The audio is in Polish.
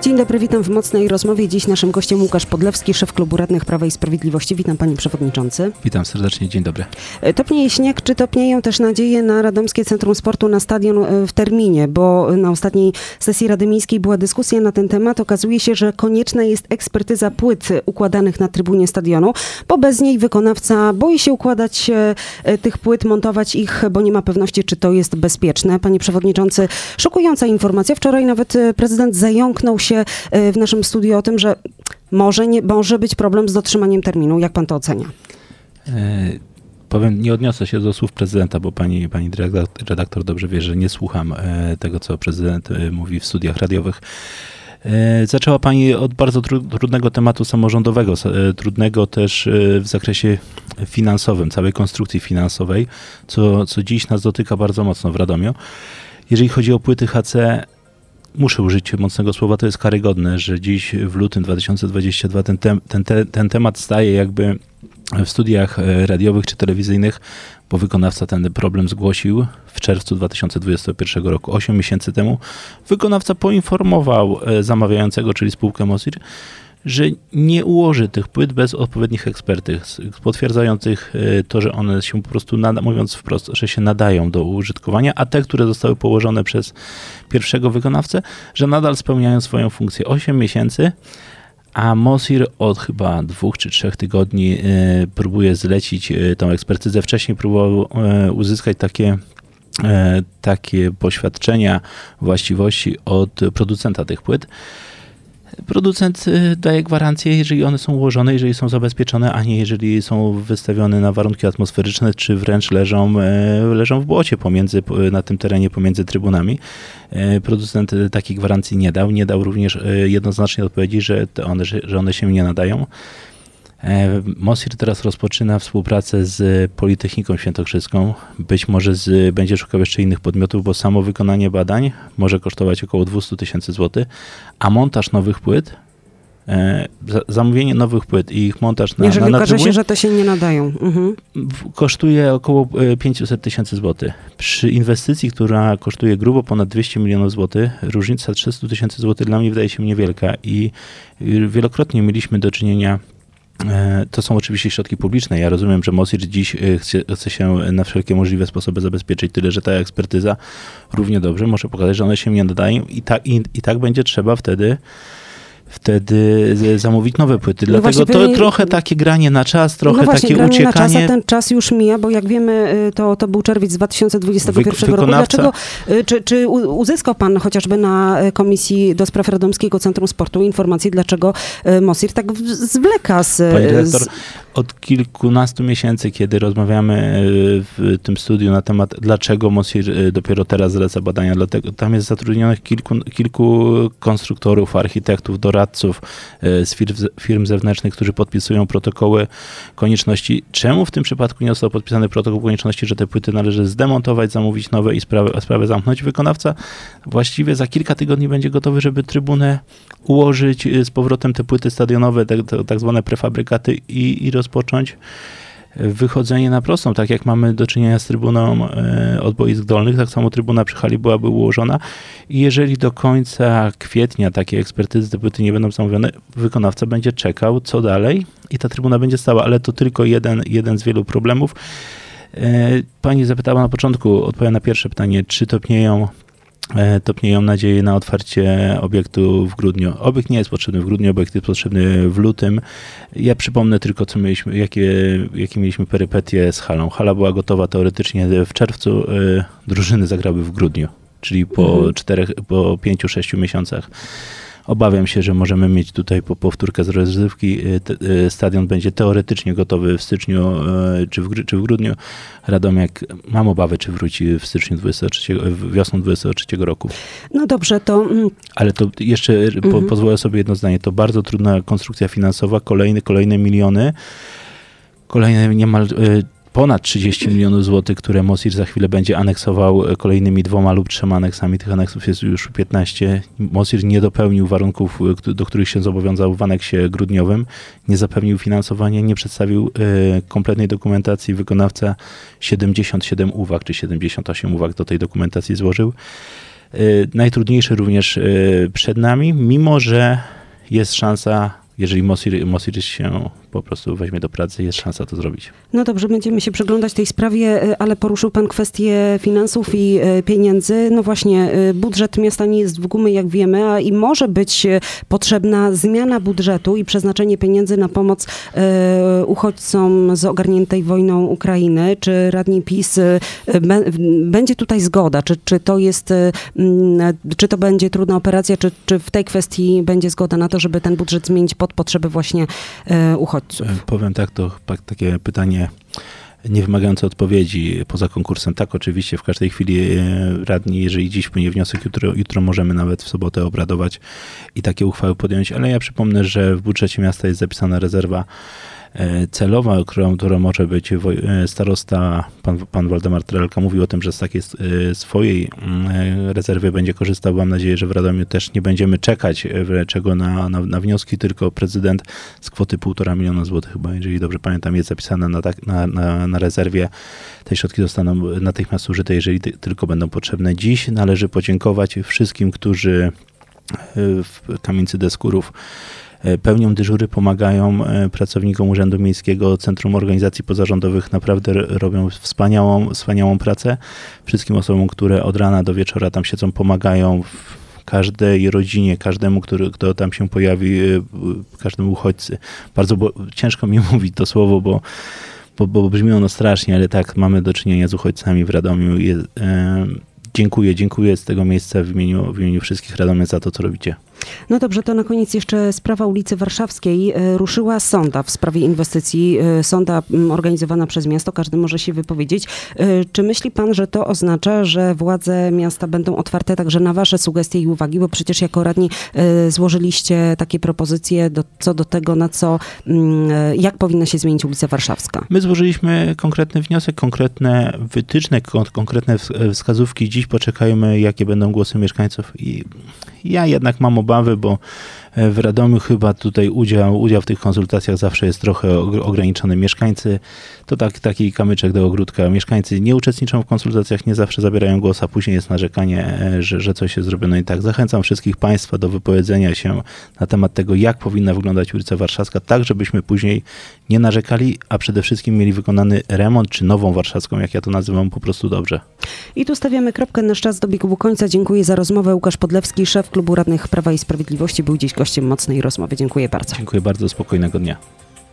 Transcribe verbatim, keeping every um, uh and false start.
Dzień dobry, witam w Mocnej Rozmowie. Dziś naszym gościem Łukasz Podlewski, szef Klubu Radnych Prawa i Sprawiedliwości. Witam panie przewodniczący. Witam serdecznie, dzień dobry. Topnieje śnieg, czy topnieją też nadzieje na Radomskie Centrum Sportu, na stadion w terminie? Bo na ostatniej sesji Rady Miejskiej była dyskusja na ten temat. Okazuje się, że konieczna jest ekspertyza płyt układanych na trybunie stadionu, bo bez niej wykonawca boi się układać tych płyt, montować ich, bo nie ma pewności, czy to jest bezpieczne. Panie przewodniczący, szokująca informacja. Wczoraj nawet prezydent zająknął się w naszym studiu o tym, że może, nie, może być problem z dotrzymaniem terminu. Jak pan to ocenia? E, powiem, nie odniosę się do słów prezydenta, bo pani, pani redaktor dobrze wie, że nie słucham e, tego, co prezydent e, mówi w studiach radiowych. E, zaczęła pani od bardzo tru, trudnego tematu samorządowego, e, trudnego też e, w zakresie finansowym, całej konstrukcji finansowej, co, co dziś nas dotyka bardzo mocno w Radomiu. Jeżeli chodzi o płyty H C, muszę użyć mocnego słowa, to jest karygodne, że dziś w lutym dwa tysiące dwudziestym drugim ten, ten, ten, ten temat staje jakby w studiach radiowych czy telewizyjnych, bo wykonawca ten problem zgłosił w czerwcu dwa tysiące dwudziestego pierwszego roku, osiem miesięcy temu. Wykonawca poinformował zamawiającego, czyli spółkę Mosir, że nie ułoży tych płyt bez odpowiednich ekspertyz, potwierdzających to, że one się po prostu, nada, mówiąc wprost, że się nadają do użytkowania, a te, które zostały położone przez pierwszego wykonawcę, że nadal spełniają swoją funkcję. osiem miesięcy, a Mosir od chyba dwóch czy trzech tygodni próbuje zlecić tą ekspertyzę. Wcześniej próbował uzyskać takie takie poświadczenia właściwości od producenta tych płyt. Producent daje gwarancję, jeżeli one są ułożone, jeżeli są zabezpieczone, a nie jeżeli są wystawione na warunki atmosferyczne, czy wręcz leżą, leżą w błocie pomiędzy, na tym terenie pomiędzy trybunami. Producent takiej gwarancji nie dał. Nie dał również jednoznacznej odpowiedzi, że one, że one się nie nadają. Mosir teraz rozpoczyna współpracę z Politechniką Świętokrzyską. Być może z, będzie szukał jeszcze innych podmiotów, bo samo wykonanie badań może kosztować około dwieście tysięcy złotych, a montaż nowych płyt, e, zamówienie nowych płyt i ich montaż na Jeżeli na, na okaże trybunie, się, że te się nie nadają. Mhm. kosztuje około pięćset tysięcy złotych. Przy inwestycji, która kosztuje grubo ponad dwieście milionów złotych, różnica trzysta tysięcy złotych dla mnie wydaje się niewielka i wielokrotnie mieliśmy do czynienia. To są oczywiście środki publiczne. Ja rozumiem, że Mosir dziś chce, chce się na wszelkie możliwe sposoby zabezpieczyć, tyle że ta ekspertyza równie dobrze może pokazać, że one się nie nadają i tak, i, i tak będzie trzeba wtedy wtedy zamówić nowe płyty. No Dlatego to pewnie, trochę takie granie na czas, trochę no właśnie, takie granie uciekanie. Na czas, a ten czas już mija, bo jak wiemy, to, to był czerwiec dwa tysiące dwudziestego pierwszego Wy, roku. Dlaczego, czy, czy uzyskał pan chociażby na Komisji do Spraw Radomskiego Centrum Sportu informację, dlaczego Mosir tak zwleka z... Pani dyrektor, z... od kilkunastu miesięcy, kiedy rozmawiamy w tym studiu na temat, dlaczego Mosir dopiero teraz zleca badania, dlatego tam jest zatrudnionych kilku, kilku konstruktorów, architektów, doradców z firm, firm zewnętrznych, którzy podpisują protokoły konieczności. Czemu w tym przypadku nie został podpisany protokół konieczności, że te płyty należy zdemontować, zamówić nowe i sprawę, sprawę zamknąć? Wykonawca właściwie za kilka tygodni będzie gotowy, żeby trybunę ułożyć z powrotem te płyty stadionowe, te, te, tak zwane prefabrykaty i, i rozpocząć wychodzenie na prostą. Tak jak mamy do czynienia z trybuną e, od boisk dolnych, tak samo trybuna przy hali byłaby ułożona i jeżeli do końca kwietnia takie ekspertyzy, te płyty nie będą zamówione, wykonawca będzie czekał, co dalej i ta trybuna będzie stała, ale to tylko jeden, jeden z wielu problemów. E, pani zapytała na początku, odpowiem na pierwsze pytanie, czy topnieją topnieją nadzieje na otwarcie obiektu w grudniu. Obiekt nie jest potrzebny w grudniu, obiekt jest potrzebny w lutym. Ja przypomnę tylko, co mieliśmy, jakie, jakie mieliśmy perypetie z halą. Hala była gotowa teoretycznie w czerwcu, drużyny zagrały w grudniu, czyli po mhm. czterech, po pięciu, sześciu miesiącach. Obawiam się, że możemy mieć tutaj po powtórkę z rozrywki. Stadion będzie teoretycznie gotowy w styczniu czy w, czy w grudniu. Radomiak, mam obawy, czy wróci w styczniu dwudziestego trzeciego, wiosną dwudziestego trzeciego roku. No dobrze, to... Ale to jeszcze po, mhm. pozwolę sobie jedno zdanie. To bardzo trudna konstrukcja finansowa, kolejne, kolejne miliony, kolejne niemal... ponad trzydzieści milionów złotych, które Mosir za chwilę będzie aneksował kolejnymi dwoma lub trzema aneksami. Tych aneksów jest już piętnaście. Mosir nie dopełnił warunków, do których się zobowiązał w aneksie grudniowym. Nie zapewnił finansowania, nie przedstawił y, kompletnej dokumentacji. Wykonawca siedemdziesiąt siedem uwag, czy siedemdziesiąt osiem uwag do tej dokumentacji złożył. Najtrudniejsze również przed nami, mimo że jest szansa, jeżeli Mosiris się po prostu weźmie do pracy, jest szansa to zrobić. No dobrze, będziemy się przyglądać tej sprawie, ale poruszył pan kwestię finansów i pieniędzy. No właśnie, budżet miasta nie jest w gumy, jak wiemy, a i może być potrzebna zmiana budżetu i przeznaczenie pieniędzy na pomoc uchodźcom z ogarniętej wojną Ukrainy. Czy radni PiS, będzie tutaj zgoda? Czy, czy to jest, czy to będzie trudna operacja, czy, czy w tej kwestii będzie zgoda na to, żeby ten budżet zmienić pod potrzeby właśnie uchodźców? Powiem tak, to takie pytanie nie wymagające odpowiedzi poza konkursem. Tak, oczywiście w każdej chwili radni, jeżeli dziś wpłynie wniosek, jutro, jutro możemy nawet w sobotę obradować i takie uchwały podjąć, ale ja przypomnę, że w budżecie miasta jest zapisana rezerwa celowa, którą, którą może być starosta, pan, pan Waldemar Trelka mówił o tym, że z takiej swojej rezerwy będzie korzystał. Mam nadzieję, że w Radomiu też nie będziemy czekać czego na, na, na wnioski, tylko prezydent z kwoty półtora miliona złotych chyba, jeżeli dobrze pamiętam, jest zapisane na, tak, na, na, na rezerwie. Te środki zostaną natychmiast użyte, jeżeli ty, tylko będą potrzebne. Dziś należy podziękować wszystkim, którzy w Kamieńcy Deskurów pełnią dyżury, pomagają pracownikom Urzędu Miejskiego, Centrum Organizacji Pozarządowych, naprawdę robią wspaniałą, wspaniałą pracę. Wszystkim osobom, które od rana do wieczora tam siedzą, pomagają w każdej rodzinie, każdemu, który, kto tam się pojawi, każdemu uchodźcy. Bardzo bo, ciężko mi mówić to słowo, bo, bo, bo brzmi ono strasznie, ale tak, mamy do czynienia z uchodźcami w Radomiu. Je, e, dziękuję, dziękuję z tego miejsca w imieniu, w imieniu wszystkich Radomian za to, co robicie. No dobrze, to na koniec jeszcze sprawa ulicy Warszawskiej. Ruszyła sonda w sprawie inwestycji. Sonda organizowana przez miasto, każdy może się wypowiedzieć. Czy myśli pan, że to oznacza, że władze miasta będą otwarte także na wasze sugestie i uwagi? Bo przecież jako radni złożyliście takie propozycje do, co do tego, na co, jak powinna się zmienić ulica Warszawska. My złożyliśmy konkretny wniosek, konkretne wytyczne, konkretne wskazówki. Dziś poczekajmy, jakie będą głosy mieszkańców. I ja jednak mam obawy, bo w Radomiu chyba tutaj udział, udział w tych konsultacjach zawsze jest trochę ograniczony. Mieszkańcy, to tak, taki kamyczek do ogródka, mieszkańcy nie uczestniczą w konsultacjach, nie zawsze zabierają głos, a później jest narzekanie, że, że coś jest zrobione i tak. Zachęcam wszystkich państwa do wypowiedzenia się na temat tego, jak powinna wyglądać ulica Warszawska, tak żebyśmy później nie narzekali, a przede wszystkim mieli wykonany remont, czy nową warszawską, jak ja to nazywam, po prostu dobrze. I tu stawiamy kropkę, nasz czas dobiegł końca. Dziękuję za rozmowę. Łukasz Podlewski, szef Klubu Radnych Prawa i Sprawiedliwości, był dziś gościem mocnej rozmowy. Dziękuję bardzo. Dziękuję bardzo, spokojnego dnia.